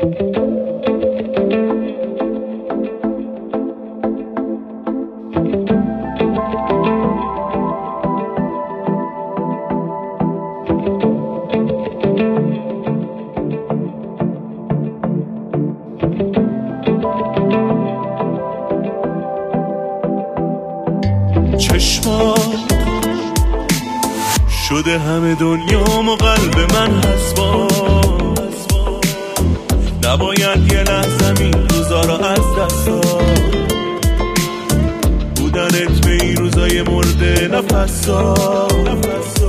چشمات شده همه دنیام و قلب من حسواس، نباید یه لحظه این روزا را از دست داد. بودنت به این روزای مرده نفس داد.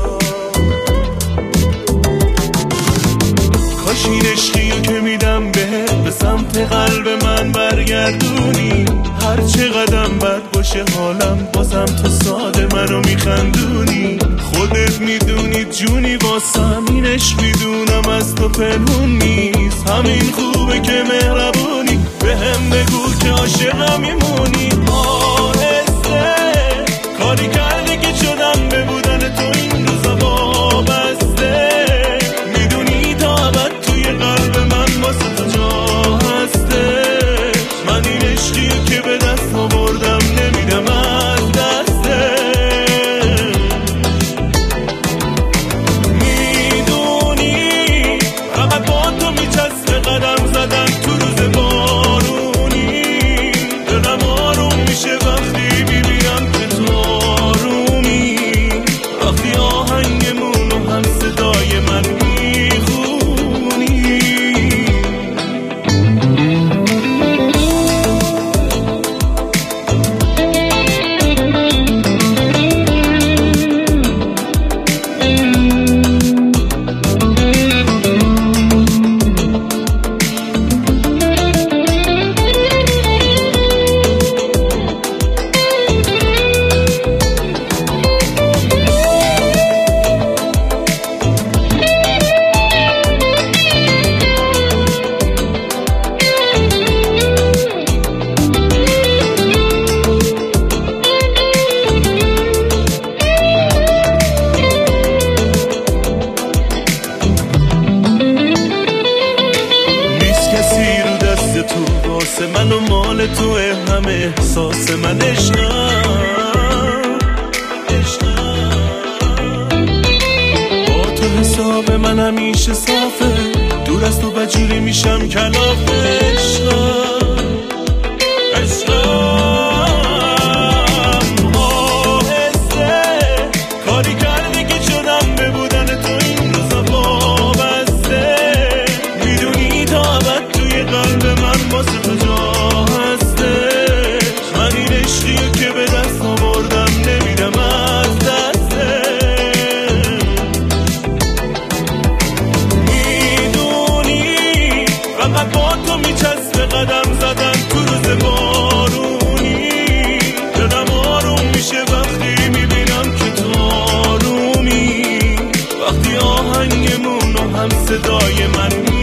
کاش این عشقیو که میدم بهت به سمت قلب من برگردونی. هر چه قدم بد باشه حالم بازم تو ساده منو میخندونی. خودت میدونی جونی واسم این عشق میدونم از تو پنهون نیست. همین خوبه که مهربونی بهم بگو که عاشقم میمونی. آهسته کاری کردی که شدم به بودن تو این روزا وابسته. میدونی تا ابد توی قلب من واسه تو جا هسته. من این عشقیو که به دست آوردم نمیدم از دسته. میدونی فقط با تو میچسبه قدم زدن تو روز بارونی. دلم آروم میشه وقتی میبینم که تو آرومی. وقتی آهنگمونو هم صدای من میخونی. من و مال توه همه احساس من عشقم. با تو حساب من همیشه صافه. دور از تو بجوری میشم کلافه. عشقم آهسته کاری کردی که شدم به بودن تو این روزا وابسته. میدونی تا ابد توی قلب من واسه تو جا هسته. من این عشقیو که به دست آوردم نمیدم از دسته. میدونی فقط با تو میچسبه قدم زدن تو روز بارونی. دلم آروم میشه وقتی میبینم که تو آرومی. وقتی آهنگمونو هم صدای من